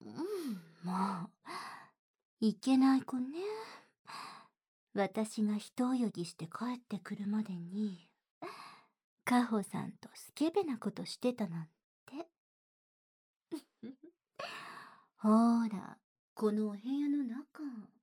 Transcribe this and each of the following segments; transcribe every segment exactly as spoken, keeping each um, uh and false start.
うん、もう、いけない子ね。私が一泳ぎして帰ってくるまでに、カホさんとスケベなことしてたなんて。ほーら、このお部屋の中、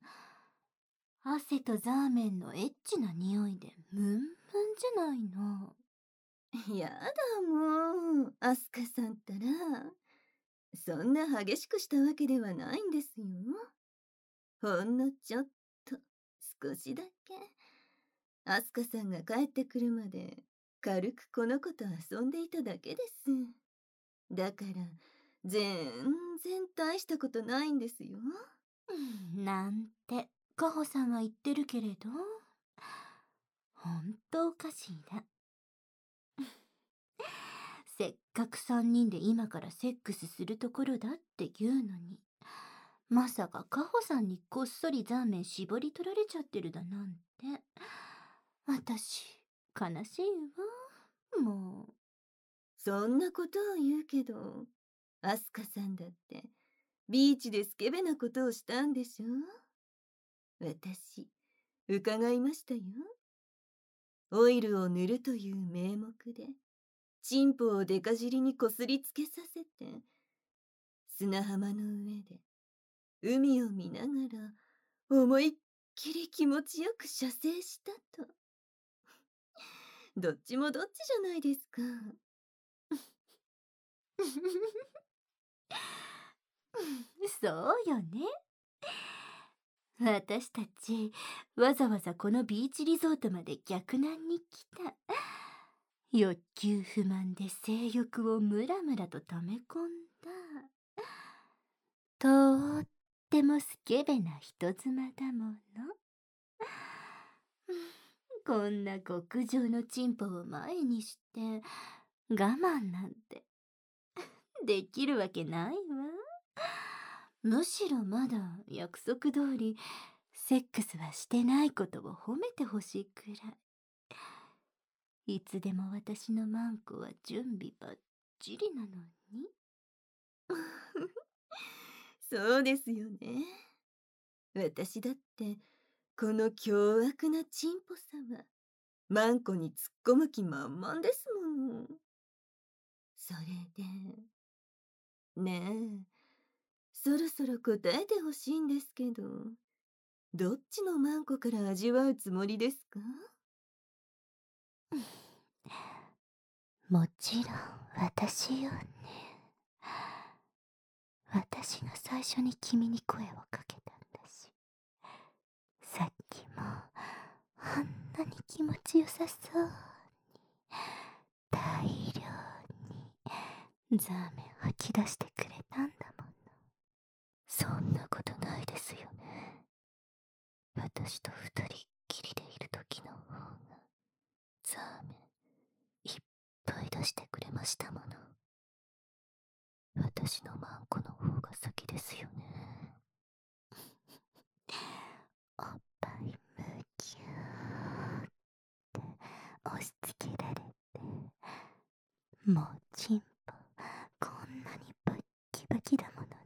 汗とザーメンのエッチな匂いでムンムンじゃないの。 やだもう、アスカさんったら。そんな激しくしたわけではないんですよ。ほんのちょっと、少しだけ。アスカさんが帰ってくるまで、軽くこの子と遊んでいただけです。だから、全然大したことないんですよ。 うんなんて、カホさんは言ってるけれど、ほんとおかしいな。せっかく三人で今からセックスするところだって言うのに、まさかカホさんにこっそりザーメン絞り取られちゃってるだなんて。私、悲しいわ。もう。 そんなことを言うけど、アスカさんだって、ビーチでスケベなことをしたんでしょ？私、伺いましたよ。オイルを塗るという名目で、チンポをデカ尻にこすりつけさせて、砂浜の上で、海を見ながら、思いっきり気持ちよく射精したと。どっちもどっちじゃないですか。 そうよね。私たち、わざわざこのビーチリゾートまで逆難に来た。欲求不満で性欲をムラムラと溜め込んだ。とーってもスケベな人妻だもの。こんな極上のチンポを前にして我慢なんてできるわけないわ。むしろまだ約束通りセックスはしてないことを褒めてほしいくらい。いつでも私のマンコは準備ばっちりなのに。 そうですよね。私だって、この凶悪なチンポ様、マンコに突っ込む気満々ですもの。それで、ねえ、そろそろ答えてほしいんですけど、どっちのマンコから味わうつもりですか？ もちろん私よね。私が最初に君に声をかけたんだし、さっきもあんなに気持ちよさそうに大量にザーメン吐き出してくれたんだもの。そんなことないですよね。私と二人っきりでいる時の方がザーメンいっぱい出してくれましたもの。私のマンコの方が先ですよね。おっぱいむぎゅーって押し付けられて、もうチンポこんなにバッキバキだものね。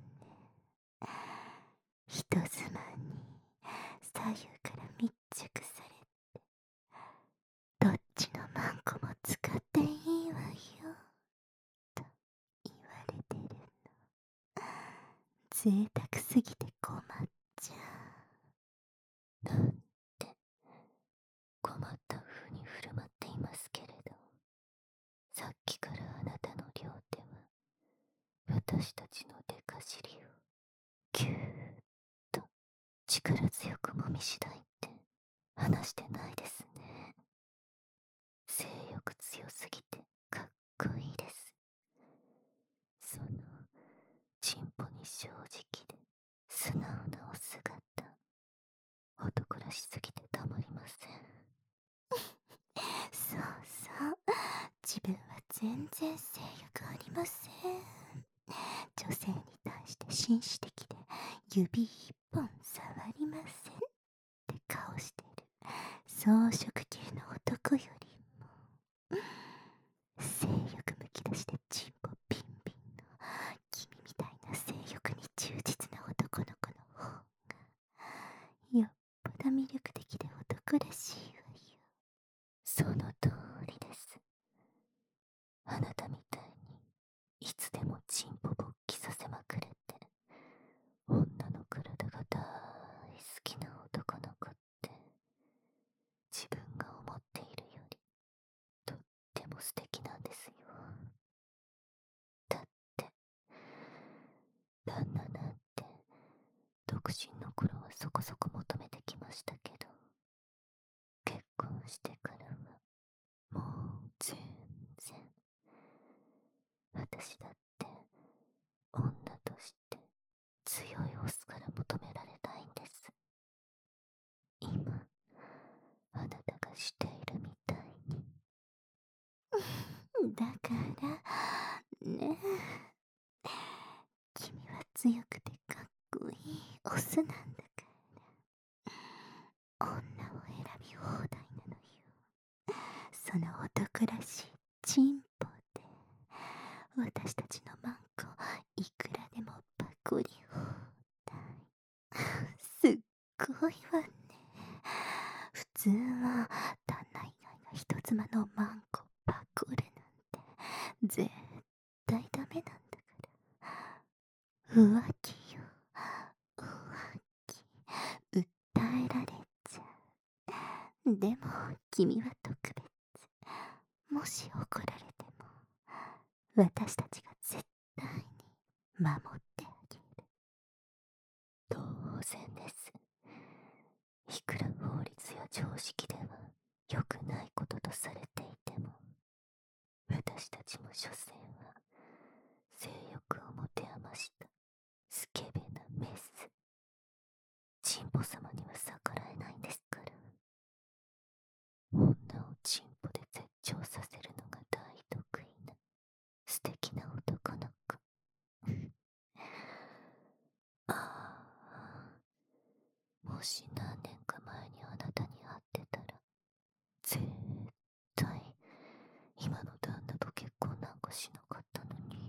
人妻に左右から密着されて、どっちのマンコも使っていいわよと言われてるの。贅沢すぎて困っちゃう。なんて困った風に振る舞っていますけれど、さっきからあなたの両手は私たちのデカ尻をぎゅーっと力強くもみしだいて話してないですね。性欲強すぎてかっこいいです。そのチンポに正直で素直なお姿、男らしすぎてたまりません。そうそう、自分は全然性欲ありません。女性に対して紳士的で指一本触りませんって顔してる装飾系の男よりも、性欲むき出しでチンポピンピンの君みたいな性欲に忠旦那なんて独身の頃はそこそこ求めてきましたけど、結婚してからはもう全然。私だって女として強いオスから求められたいんです。今あなたがしているみたいに。だからね、君は強くてかっこいいオスなんだから、女を選び放題なのよ。その男らしいチンポで私たちのマンコいくらでもパクリ放題。すっごいわね。普通は旦那以外が人妻のマンコパクるなんて絶対ダメなんだから。浮気よ、浮気。訴えられちゃう。でも君は特別。もし怒られても私たちが絶対に守ってあげる。当然です。いくら法律や常識では良くないこととされていても、私たちも所詮は性欲を持て余したスケベなメス。チンポ様には逆らえないんですから。女をチンポで絶頂させるのが大得意な素敵な男の子。ああ、もし何年か前にあなたに会ってたら絶対今の旦那と結婚なんかしなかったのに。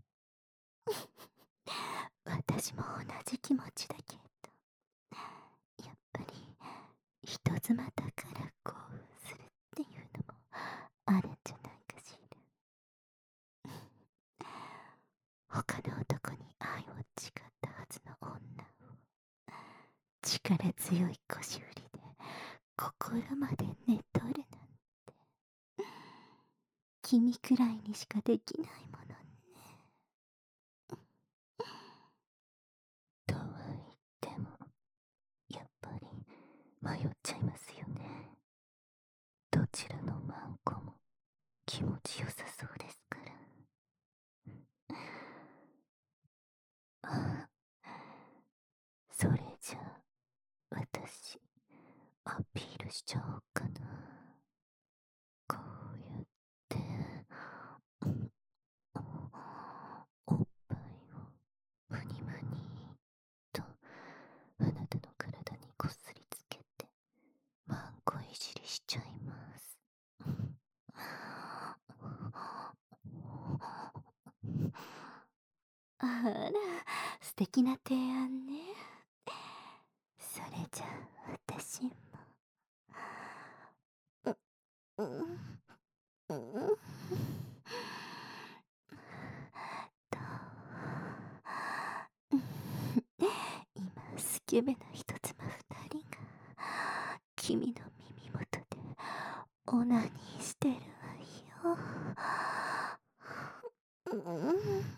私も同じ気持ちだけど、やっぱり人妻だから興奮するっていうのもあるんじゃないかしら。他の男に愛を誓ったはずの女を力強い腰振りで心まで寝取るなんて、君くらいにしかできないものね。とは言ってもやっぱり迷っちゃいますよね。どちらのマンコも気持ちよさそうですから。ああ、それじゃあ私アピールしちゃおうかな。こうやっておっぱいをムニムニとあなたの体にこすりつけてマンコいじりしちゃいます。あら、素敵な提案ね。それじゃあ私もう、うん、うん、と、今スケベな人妻二人が君の耳元でオナニーしてるわよ。うん、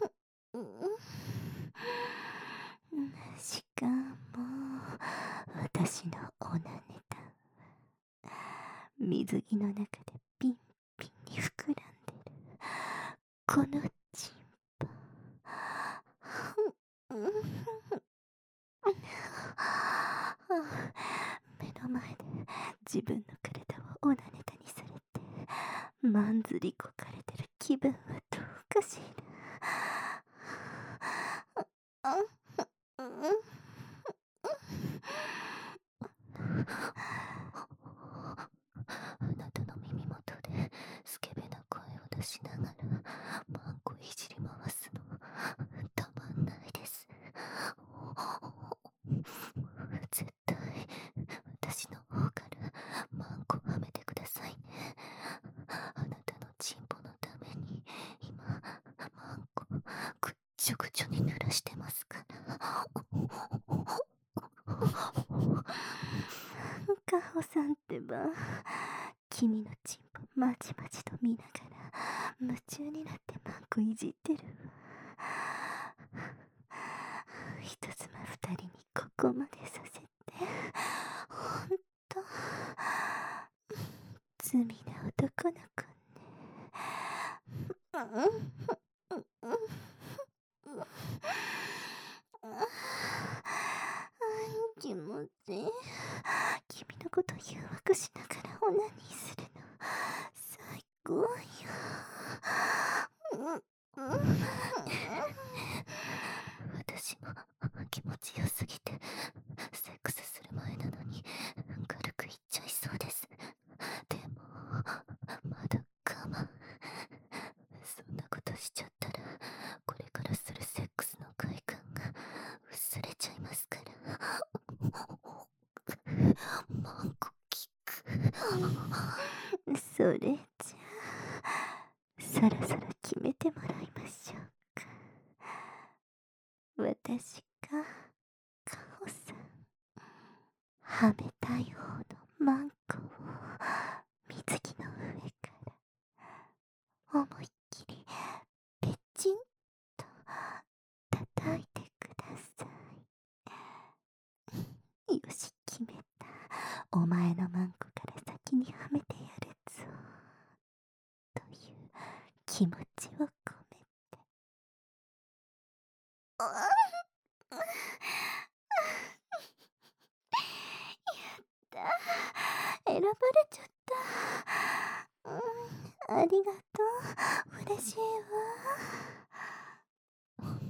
しかも私のオナネタは水着の中でピンピンに膨らんでるこのチンポ。目の前で自分の体をオナネタにされてまんずりこかれてる気分はどうかしら。あなたの耳元でスケベな声を出しながらマンコいじり回すのたまんないです。絶対私の方からマンコはめてくださいね。あなたのチンポのために今マンコぐっちょぐちょに濡らしてますから。カホさんってば、君のチンポまちまちと見ながら夢中になってマンコいじってるわ。 こまでさせてほんと罪な男の子ね。気持ちいい。君のこと誘惑しながらオナニーするの最高よ。私も気持ちよすぎてセックスする前なのに軽く言っちゃいそうです。でもまだ我慢。そんなことしちゃったらこれからするセックスの快感が薄れちゃいますから。マンコキック。それじゃあそろそろ決めてもらいましょうか。私がカホさんはめたい方のマンコを水着の上から思いっきりペチンと叩いてください。よし、決めた。お前のマンコから先にはめてやるぞという気持ちを込めて。選ばれちゃった。うん、ありがとう。嬉しいわ。もう、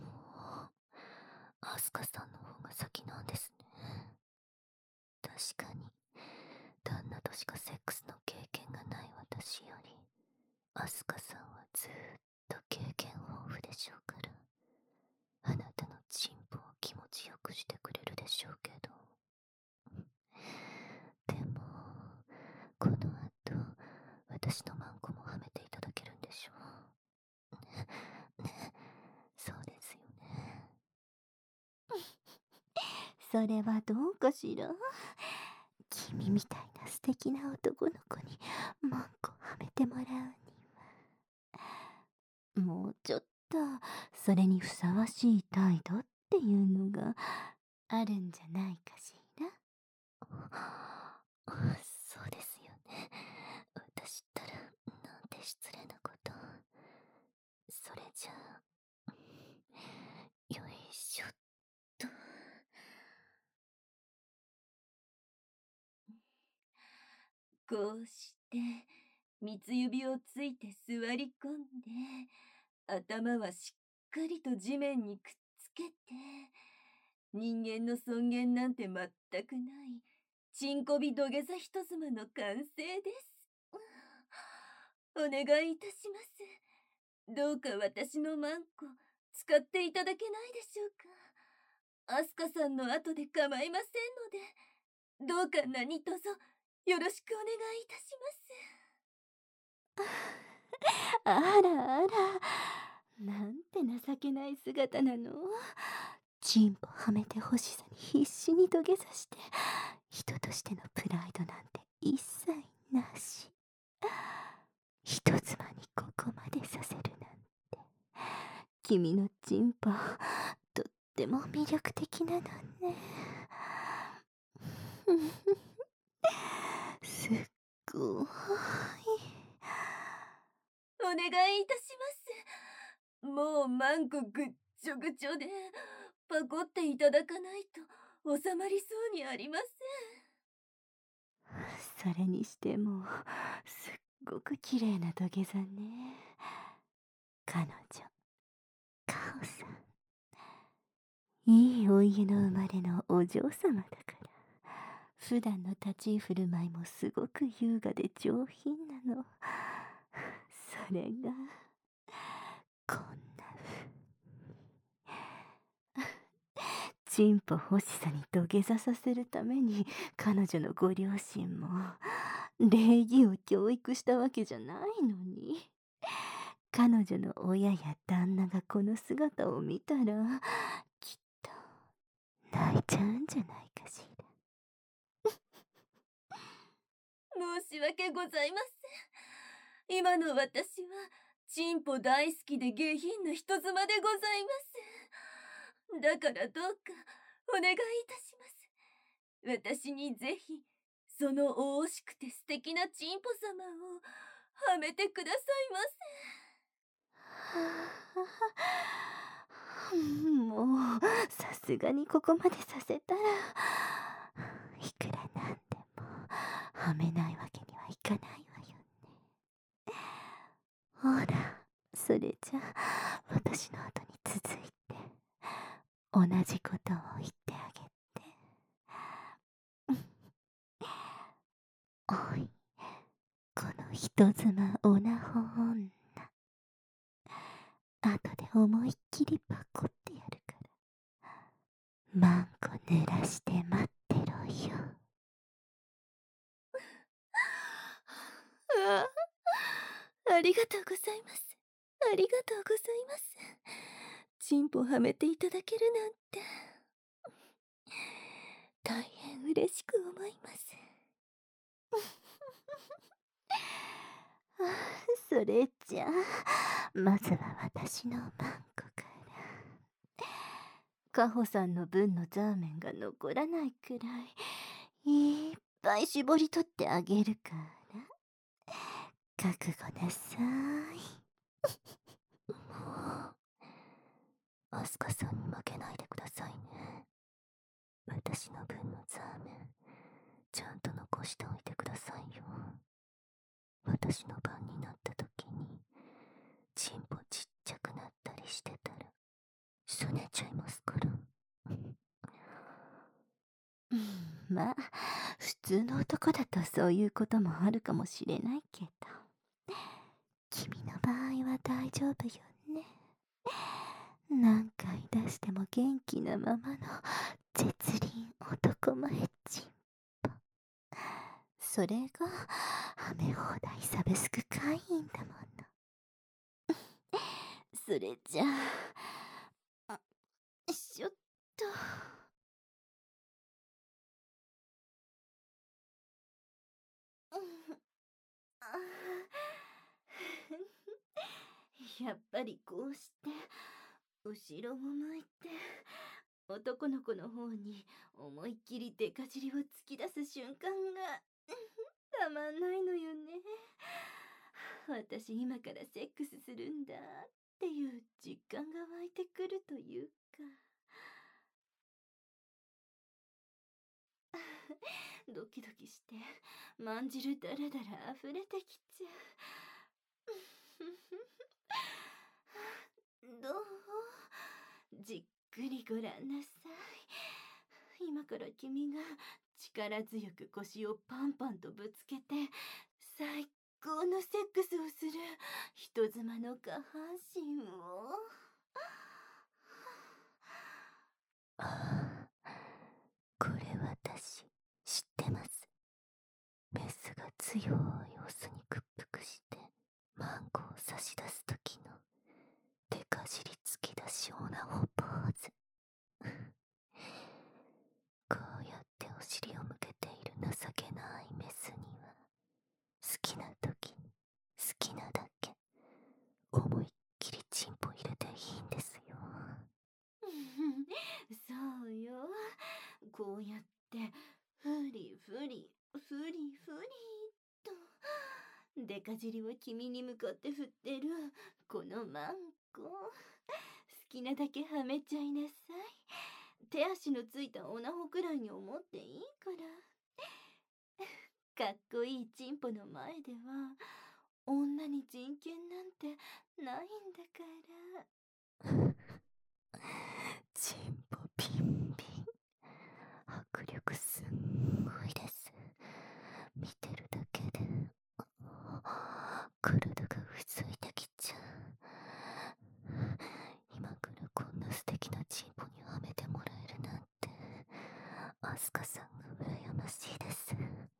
アスカさんの方が先なんですね。確かに、旦那としかセックスの経験がない私より、アスカさんはずーっと経験豊富でしょうから、あなたのチンポを気持ちよくしてくれるでしょうけど。でも、この後、私のマンコもはめていただけるんでしょう。ね、そうですよね。それはどうかしら。君みたいな素敵な男の子にマンコはめてもらうには、もうちょっとそれにふさわしい態度っていうのがあるんじゃないかしら。そうですよね。私ったらなんて失礼なこと。それじゃあ、よいしょっと。こうして三つ指をついて座り込んで、頭はしっかりと地面にくっつけて、人間の尊厳なんて全くないチンコビ土下座人妻の完成です。お願いいたします。どうか私のマンコ使っていただけないでしょうか。アスカさんの後で構いませんので、どうか何卒よろしくお願いいたします。あらあら、なんて情けない姿なの。チンポはめて欲しさに必死に土下座して、人としてのプライドなんて一切なし。人妻にここまでさせるなんて、君のチンポとっても魅力的なのね。すっごい。お願いいたします。もうマンコぐっちょぐちょで、パコっていただかないと収まりそうにありません。それにしてもすっごく綺麗な土下座ね。彼女カオさん、いいお家の生まれのお嬢様だから普段の立ち居振る舞いもすごく優雅で上品なの。それがこんなチンポ欲しさに土下座させるために彼女のご両親も礼儀を教育したわけじゃないのに、彼女の親や旦那がこの姿を見たらきっと泣いちゃうんじゃないかしら。申し訳ございません。今の私はチンポ大好きで下品な人妻でございます。だからどうかお願いいたします。私にぜひ、そのお惜しくて素敵なチンポ様をはめてくださいませ。もう、さすがにここまでさせたら、いくらなんでも、はめないわけにはいかないわよね。ほら、それじゃあ、私の後に続いて、同じことを言ってあげて。おい、この人妻オナホ女。後で思いっきりパコってやるから、マンコ濡らして待ってろよ。 ああ、ありがとうございます。ありがとうございます。チンポはめていただけるなんて、大変嬉しく思います。 それじゃあ、まずは私のマンコから。カホさんの分のザーメンが残らないくらい、いっぱい絞り取ってあげるから。覚悟なさい。もう、アスカさんに負けないでくださいね。私の分のザーメン、ちゃんと残しておいてくださいよ。私の番になった時に、チンポちっちゃくなったりしてたら、すねちゃいますから。うん、まあ、普通の男だとそういうこともあるかもしれないけど、君の場合は大丈夫よね。何回出しても元気なままの絶倫男前チンポ。それがはめ放題サブスク会員だもの。それじゃあ、あ、しょっと。やっぱりこうして後ろを向いて男の子の方に思いっきりデカ尻を突き出す瞬間がたまんないのよね。私今からセックスするんだっていう実感が湧いてくるというか。ドキドキしてまんじるだらだら溢れてきちゃう。どう？じっくりご覧なさい。今から君が力強く腰をパンパンとぶつけて最高のセックスをする人妻の下半身を。ああ、これ私知ってます。メスが強いオスに屈服してマンコを差し出す時のデカ尻突き出しオナホポーズ。こうやってお尻を向けている情けないメスには好きな時に好きなだけ思いっきりチンポ入れていいんですよ。そうよ。こうやってフリフリフリフリとデカ尻を君に向かって振ってるこのマンコ、好きなだけはめちゃいなさい。手足のついたオナホくらいに思っていいから。かっこいいチンポの前では女に人権なんてないんだから。チンポピンピン、迫力すんごいです。見てるだけで体がうずいてきちゃう。今からこんな素敵なチンポにはめてもらえるなんてアスカさんが羨ましいです。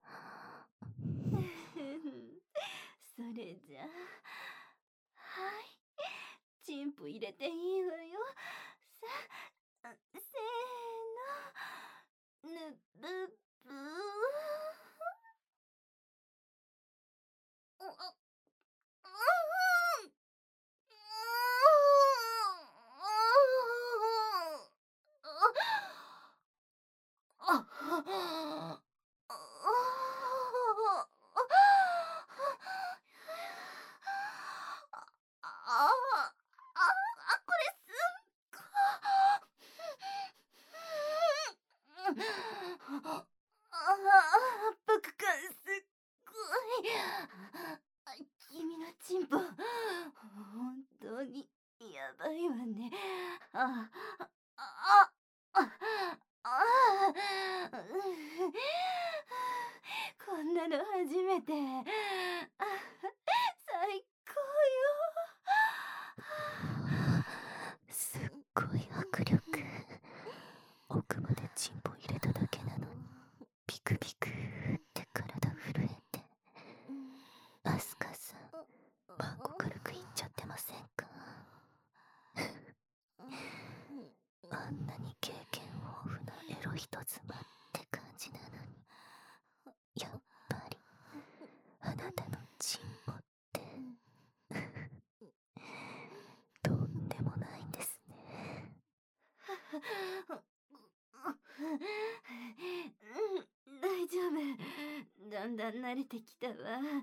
それじゃあ、はい、チンポ入れていいわよ。さ、せーの、ぬぶぶー。 の初めて。あ、最高よ。 すっごい迫力。奥までチンポ入れただけなのにビクビクって体震えて。アスカさん、マンコ軽くいっちゃってませんか？あんなに経験豊富なエロ人妻って感じなのに、やっぱりあなたのチンポってとんでもないんですね。 大丈夫。だんだん慣れてきたわ。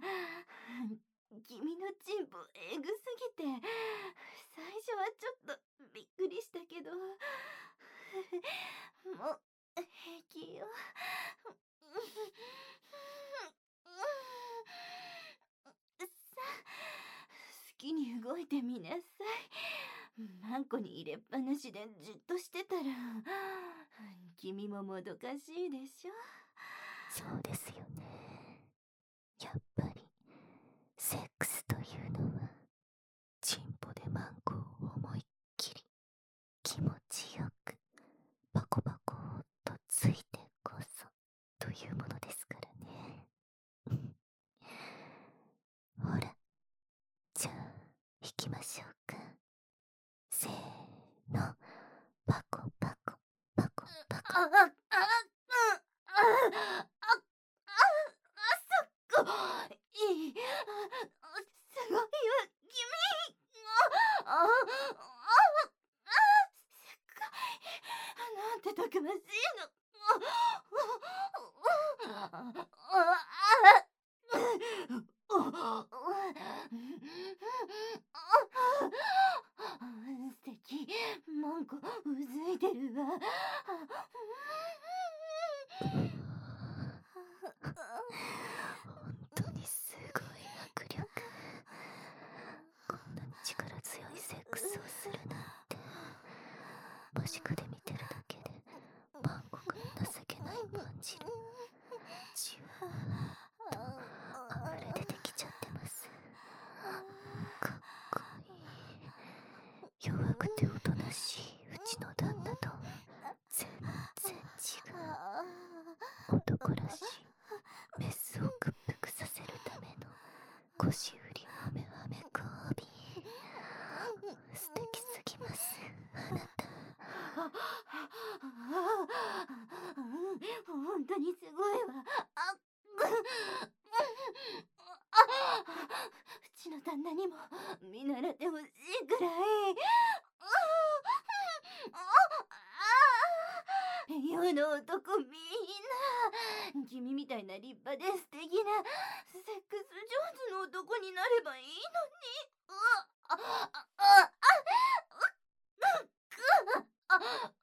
君のチンポエグすぎて、最初はちょっとびっくりしたけど、もう平気よ。さあ、好きに動いてみなさい。マンコに入れっぱなしでじっとしてたら、君ももどかしいでしょ。 そうですよね。やっぱりセックスというのはチンポでマンコを思いっきり気持ちよくパコパコっとついてこそというものですからね。ほら、じゃあ弾きましょうか。せーの、パコパコパコパコ。 あ、あ、あ、あ、あ、あ、そっか。いい。すごいわ、君。あ、あ、あ、すごい。なんてたくましいの。素敵。マンコうずいてるわ。 本当にすごい迫力。こんなに力強いセックスをするなんて、間近で見てるだけでマンコが情けない感じる。じわーっと溢れ出てきちゃってます。かっこいい。弱くておとなしいうちの旦那と全然違う。男らしいメスを屈服させるための腰振りハメハメ交尾。素敵すぎます、あなた。 本当にすごいわ。あ、うちの旦那にも見習ってほしいくらい。世の男みんな、君みたいな立派で素敵なセックス上手の男になればいいのに。うわ、あ、あ、あ、あ、あ、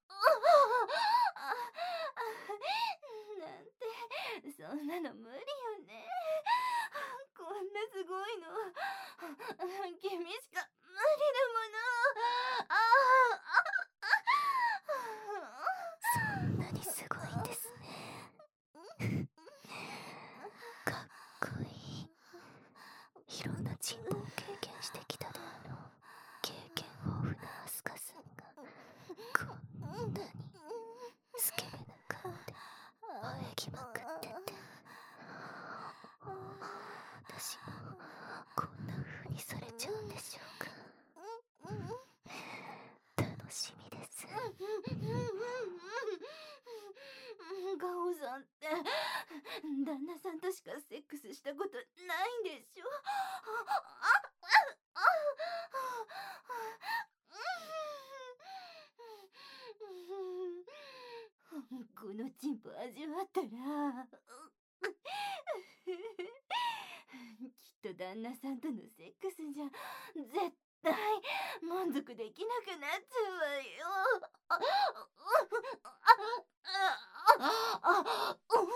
なんて、そんなの無理よね。こんなすごいの、君しか無理だもの。あそんなにすごいんですね。かっこいい。いろんなチンポを経験してきたであろう経験豊富なアスカさんがこんなにスケベな顔で喘ぎまくってて、私もこんな風にされちゃうんでしょうか。楽しみです。 ガオさんって旦那さんとしかセックスしたことないんでしょ。このチンポ味わったらきっと旦那さんとのセックスじゃ絶対満足できなくなっちゃうわよ。あ、あ、あ、あ、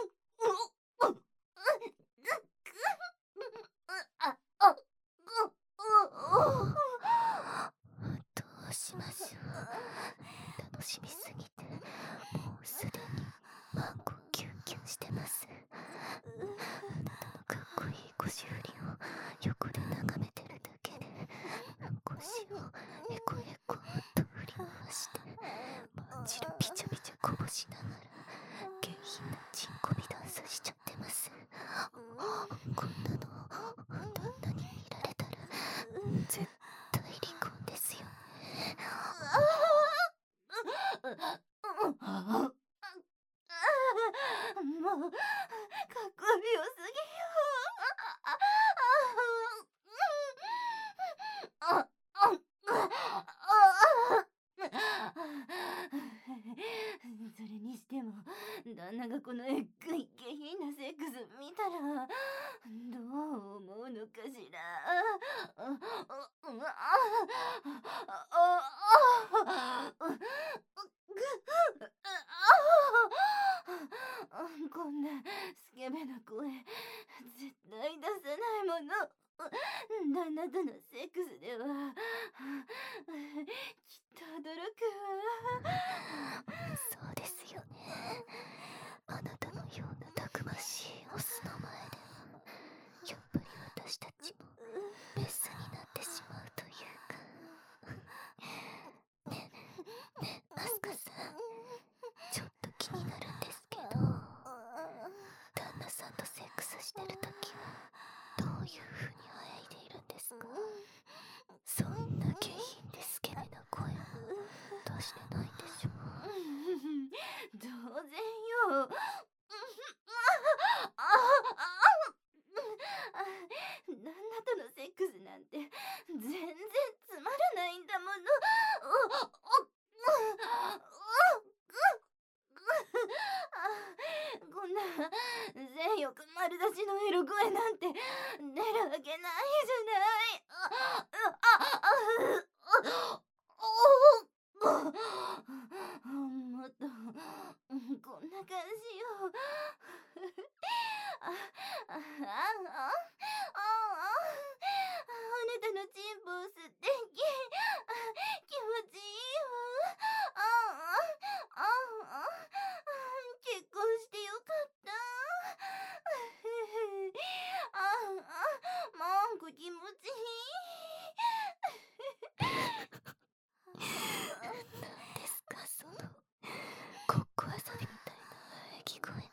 どうしましょう。楽しみすぎてもうすでにマンコキュンキュンしてます。あなたチルピチャピチャこぼしながら下品なチンコビダンスしちゃってます。こんなの旦那に見られたら絶対離婚ですよね。 もうかっこよすぎよ。ああそれにしても旦那がこのえっぐい下品なセックス見たらどう思うのかしら。こんなスケベな声絶対出さないもの。旦那とのセックスではきっと驚くわ。 そうですよね。あなたのようなたくましいオスの前ではやっぱり私たちもメスになってしまうというか。ねねアスカさん、ちょっと気になるんですけど、旦那さんとセックスしてるときはどういう風にあえいでいるんですか？そんな下品でスケベな声は出してないでしょ。 当然よ。旦那とのセックスなんて全然つまらないんだもの。こんな性欲丸出しのエロ声なんて出るわけないじゃない。もっとこんな感じよ。あああああなたのチンポ素敵。気持ちいいわ。あああ結婚してよかった。ああなんか気持ちいい。 何ですかそのごっこ遊びみたいな喘ぎ声。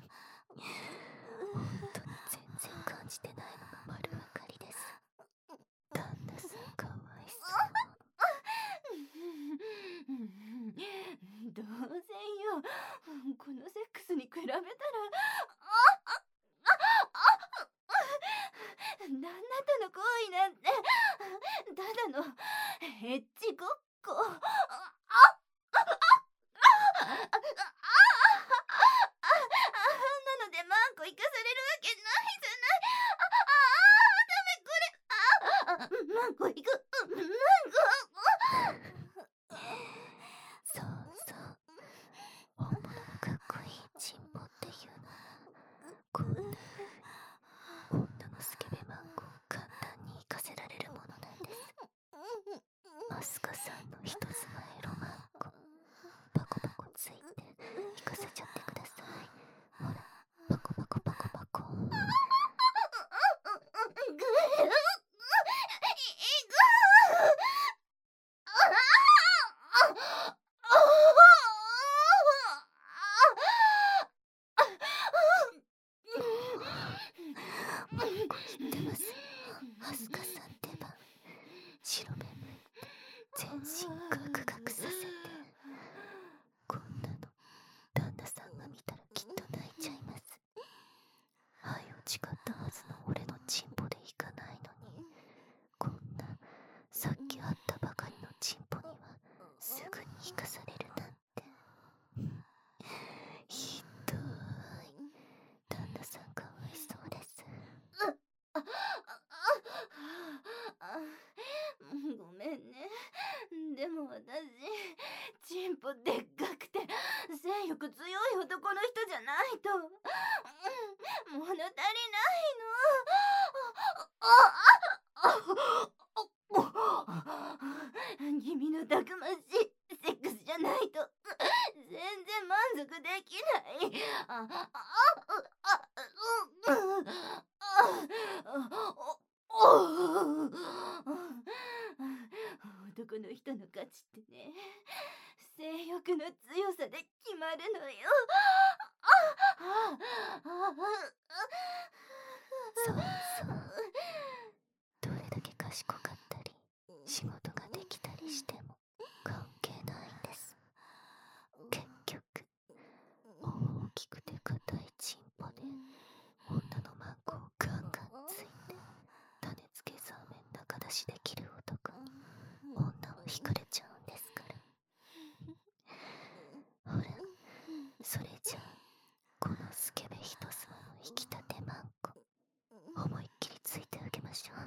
本当に全然感じてないのが丸分かりです。旦那さんかわいそう。 当然よ。このセックスに比べたら旦那との行為なんてただのエッチごっこ。なのでマンコ生かされるわけないじゃない。ああダメこれ。あマンコ行く。マンそうそう本物のかっこいいチンポっていうのはこんな風に女のスケベマンコを簡単に生かせられるものなんです。アスカさんの人妻エロマンコパコパコついて生かせちゃってください。ほらパコパコパコパコ。もうこ知ってます。アスカさん出番。白目向いて全身ガクガクさせて。こんなの旦那さんが見たらきっと泣いちゃいます。愛を誓ったはずの俺のチンポでいかないのに、こんなさっき会ったばかりのチンポにはすぐに生かされるなんて。ひどい。旦那さんかわいそうです。 ごめんね。でも私チンポでっかくて性欲強い男の人じゃないと物足りないの。君のたくましいセックスじゃないと全然満足できない。あああ男の人の価値ってね、性欲力の強さで決まるのよ。 そうそう。どれだけ賢かったり仕事ができたりしても関係ないんです。結局大きくて硬いチンポで女のマンコをガンガンついて種付けそうめん中出しできる男に女は惹かれちゃうんですから。ほら、それじゃあこのスケベ人妻の引き立てマンコ思いっきりついてあげましょう。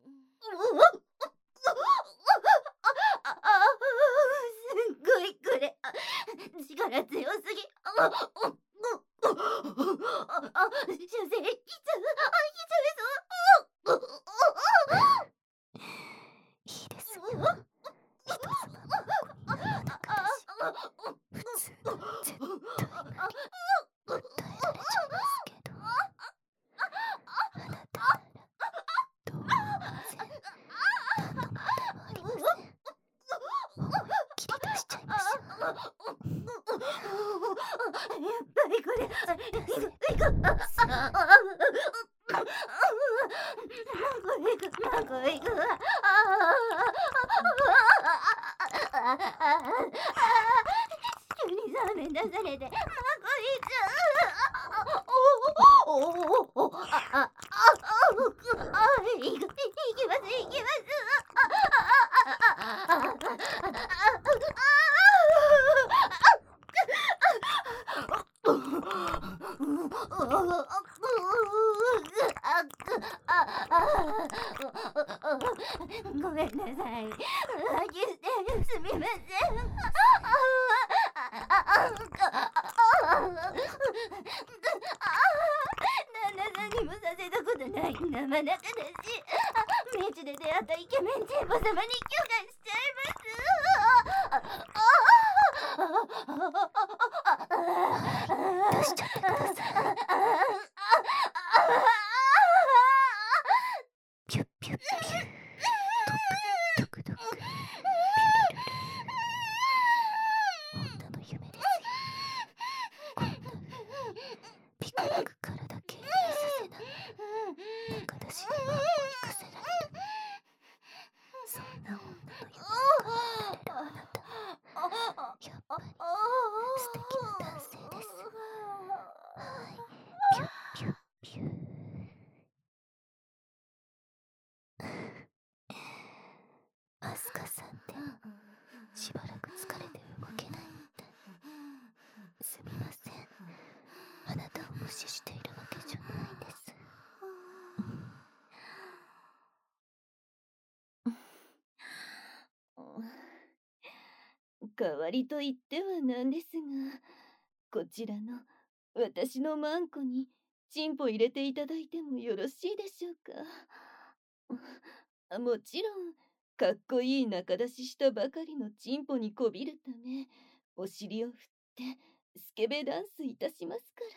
すっごいこれ力強すぎ。射精きちゃう。 いいですよ。人妻マンコに生中だし普通なら絶対無理。訴えられちゃいますけど、あなたならどうも全然何の問題もありません。思いっきり出しちゃいましょう。 やっぱりこれいくいくマンコいくわ。急にそうめん出されてマンコいっちゃう。おおおおああああいくいきますいきます。ごめんなさい。浮気してすみません。旦那さんにもさせたことない生中だし、道で出会ったイケメンチンポ様に許可しちゃいます。 出しちゃってください。ピュッピュッピュッドクドクドクピュルルル。女の夢ですよ。こんなピクピク体系にさせながら中出しにマンコにかせられる。そんな女の夢を叶えられるあなた、やっぱり素敵な男性です。はい、ピュッピュッピュー。アスカさんってしばらく疲れて動けないみたい。すみません、あなたを無視しているわけじゃないんです。 代わりと言ってはなんですが、こちらの私のマンコにチンポ入れていただいてもよろしいでしょうか。もちろんかっこいい中出ししたばかりのチンポにこびるためお尻を振ってスケベダンスいたしますから。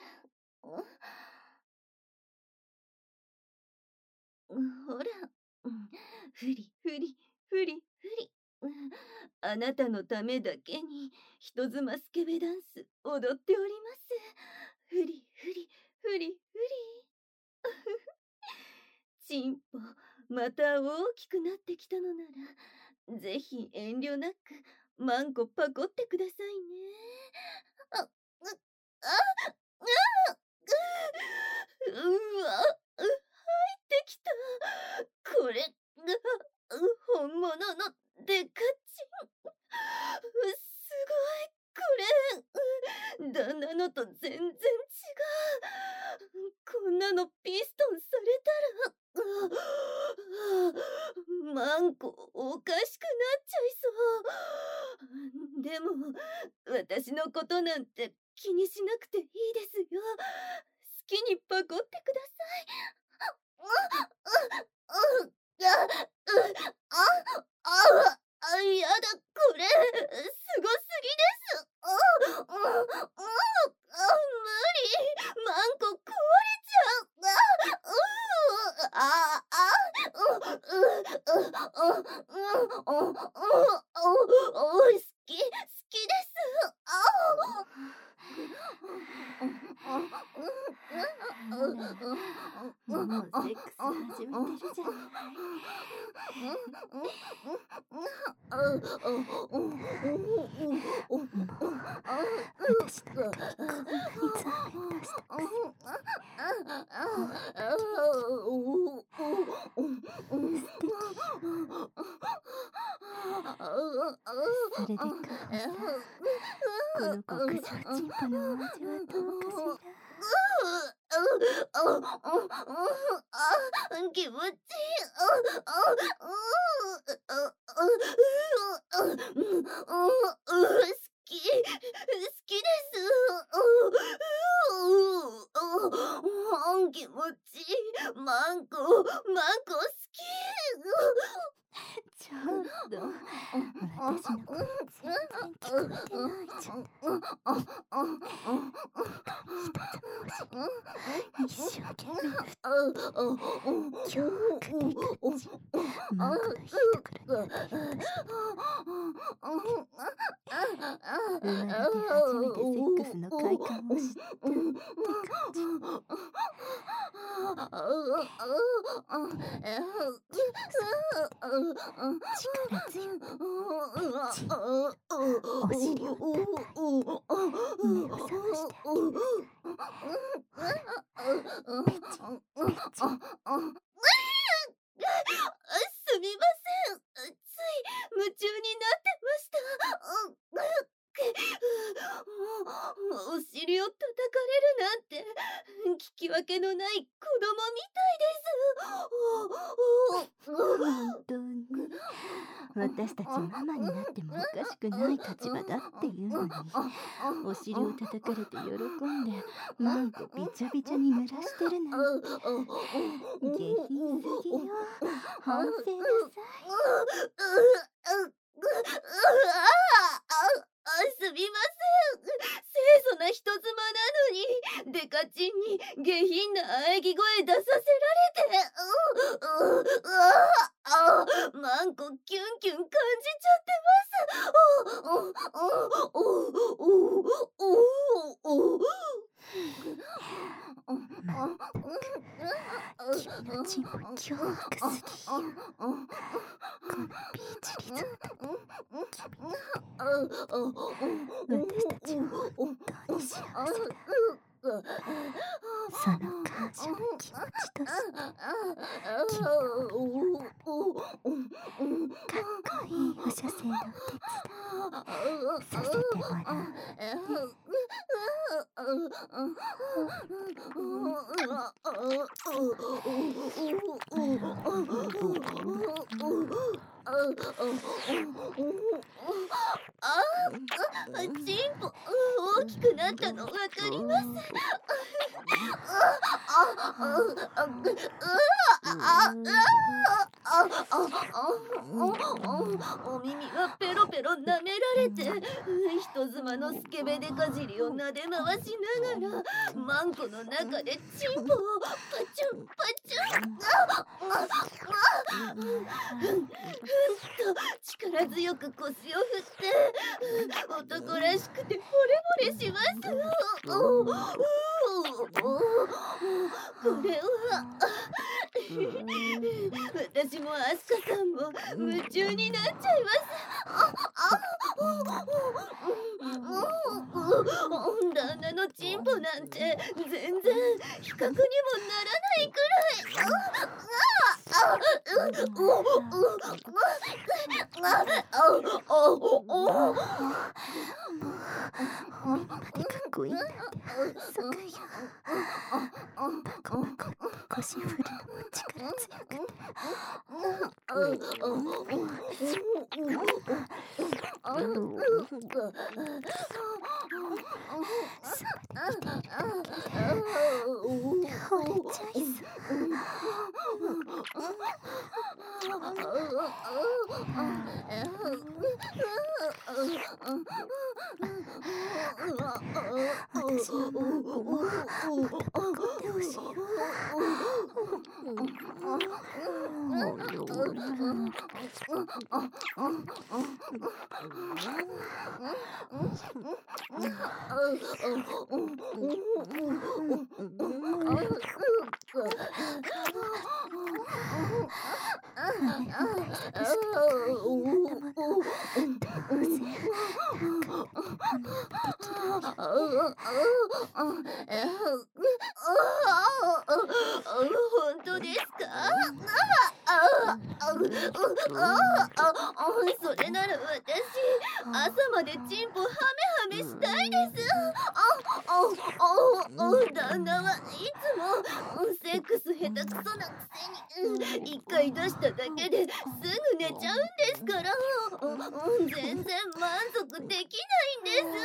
ほら、ふりふりふりふり。あなたのためだけに人妻スケベダンス踊っております。ふりふりふりふり。チンポまた大きくなってきたのなら、ぜひ遠慮なくマンコパコってくださいね。あ、う、あ、あ、う、うわ、入ってきた。これが本物のデカチン。すごい、これ旦那のと全然違う。こんなのピストンされたらマンコおかしくなっちゃいそう。でも私のことなんて気にしなくていいですよ。好きにパコってください。あ、やだ、これすごすぎです。無理、マンコ壊れちゃう。ああ好き好きです。 ってるじゃない。私の中にこんなに残念出したくせに。それでかほさん、この極上チンポのお味はどうかしら。 気持ちいい。好き、好きです。気持ちいい。マンコ、マンコ好き。 ちょっと、私の声全然聞こえてないじゃない。一生懸命振って強迫的口マンコのいいところに当てようとして生まれて初めてセックスの快感を知ったって感じ。力強くチンお尻を叩いて目を覚ましてあげる。ペチペチ。 すみません。つい夢中になってました。お尻を叩かれるなんて聞き分けのない子供みたいです。 本当に私たちママになってもおかしくない立場だっていうのに、お尻を叩かれて喜んでマンコびちゃびちゃに濡らしてるなんて下品すぎよ。反省なさい。 すみません。清楚な人妻なのにデカチンに下品な喘ぎ声出させられて、マンコキュンキュン感じちゃってまったく君のチンポ凶悪すぎよ。このビーチリゾートに君なんて私たちは本当に幸せだ。その感謝の気持ちとして君のかっこいいお射精のお手伝いさせてもらうね。 チンポ大きくなったのわかります。お耳はペロペロ舐められて、人妻のスケベデカ尻を撫で回しながらマンコの中でチンポをパチュンパチュン。力強く腰を振って男らしくて惚れ惚れします。これは私もアスカさんも夢中になっちゃいます。旦那のチンポなんて全然比較にもならないくらい。 お耳までかっこいいなんて反則よ。バコバコって腰振るのも力強くてそばにいているだけで惚れちゃいそう。私のマンコもまた運んでほしいわ。 雨放題寂しくて会員なんだもの。どうせ仲良くものできるよ。 本当ですか？それなら私、朝までチンポハメハメしたいです。旦那はいつもセックス下手くそなくせに一回出しただけですぐ寝ちゃうんですから、全然満足できないんです。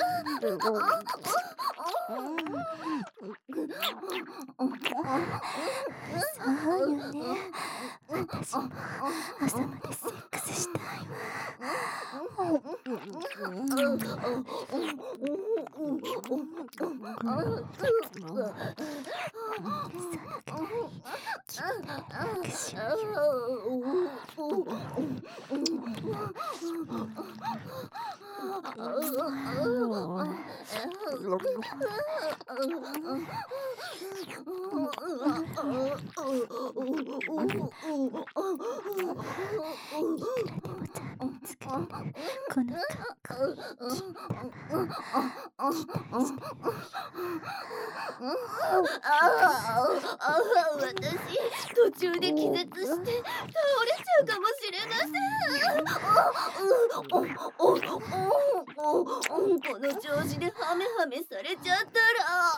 そうよね。私も朝までセックスしたいわ。このかっこいい私、途中で気絶して倒れちゃうかもしれません。この調子でハメハメされちゃったら、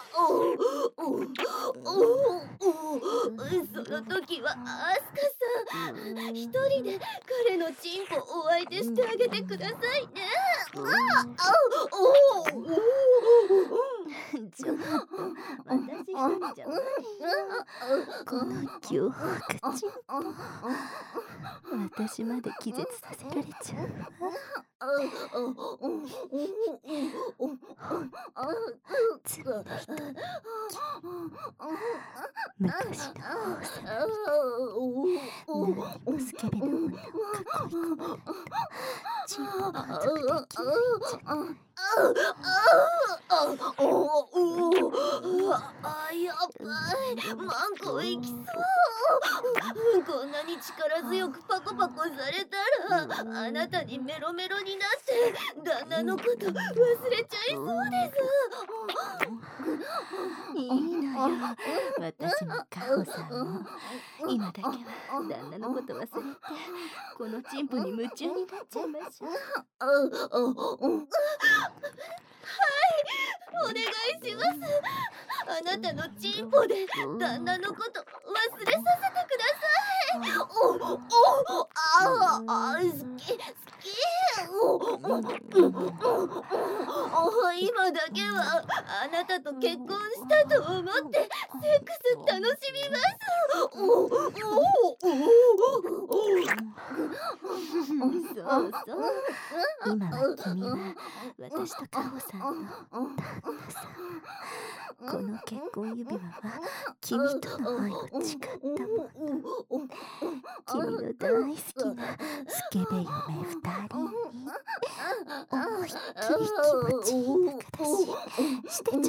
その時はアスカさん、一人で彼のチンポお相手してあげてくださいね。 ちょっと私一人じゃないよ。この脅迫チンポ、私まで気絶させられちゃうわ。つぶて一人昔の王様みたい、何もスケベな女を囲い込まれたチンポ満足できないんじゃない。 あ、やばい、マンコいきそう。こんなに力強くパコパコされたら、あなたにメロメロになって旦那のこと忘れちゃいそうです。 いいのよ、私もカホさんも今だけは旦那のこと忘れてこのチンポに夢中になっちゃいましょう。 お願いします。あなたのチンポで旦那のこと忘れさせてください。おおああ好き好き。今だけはあなたと結婚したと思ってセックス楽しみます。そうそう。 今は君は私とカホさんの旦那さん。この結婚指輪は君との愛を誓ったもの。君の大好きなスケベ嫁二人に思いっきり気持ちいい仲出ししてちょうだい。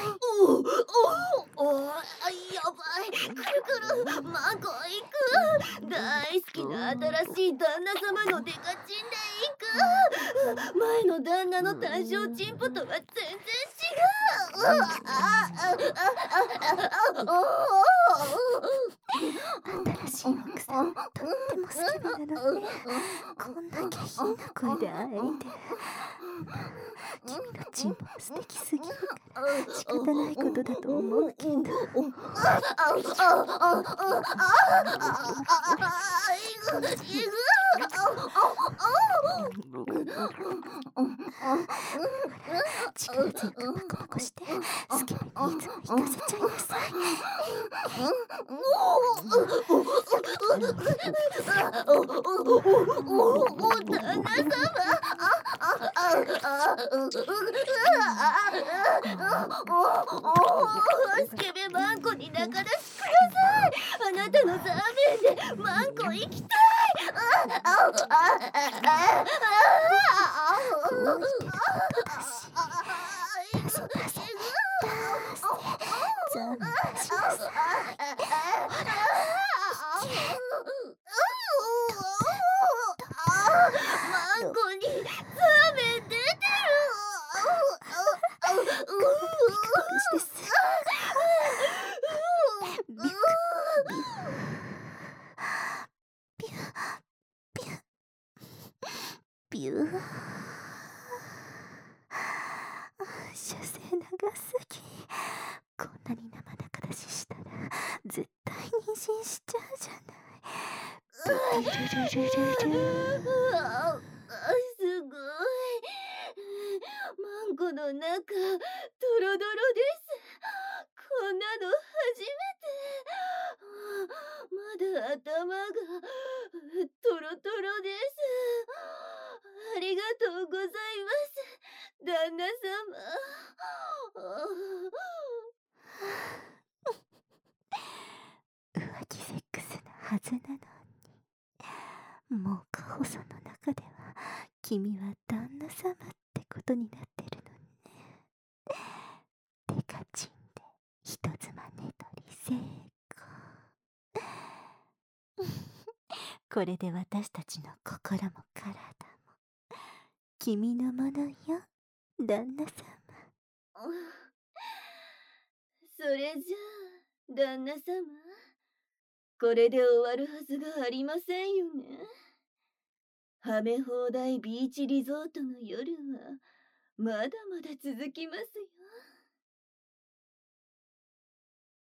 おおおやばい、くるくるマンコ行く。大好きな新しい旦那様のデカチンで行く。前の旦那の単小チンポとは全然違う。 新しい奥さんとってもスケベなのね。こんだけ変な声であえいでる。君のチンポは素敵すぎるから仕方ないことだと思うけど。力強くパコパコしてスケベにいつも引かせちゃいなさい。 旦那様、スケベマンコに仲出しください。あなたのザーメンでマンコ行きたい。 そうだせ、ザーメン出しなさい。ほら、 ビクとしてすビクビュビュビュビュー射精長すぎ。こんなに生中出ししたら絶対妊娠しちゃうじゃない。ビビルルルルルすごい。マンコの中、ドロドロです。こんなの初めて。まだ頭がトロトロです。ありがとうございます、旦那様。 浮気セックスなはずなのに、もう過保素の中では君は旦那様ってことになってるのね。テカチンで人妻寝取り成功。これで私たちの心も体も君のものよ、旦那様。 それじゃあ、旦那様、これで終わるはずがありませんよね。はめ放題ビーチリゾートの夜はまだまだ続きますよ。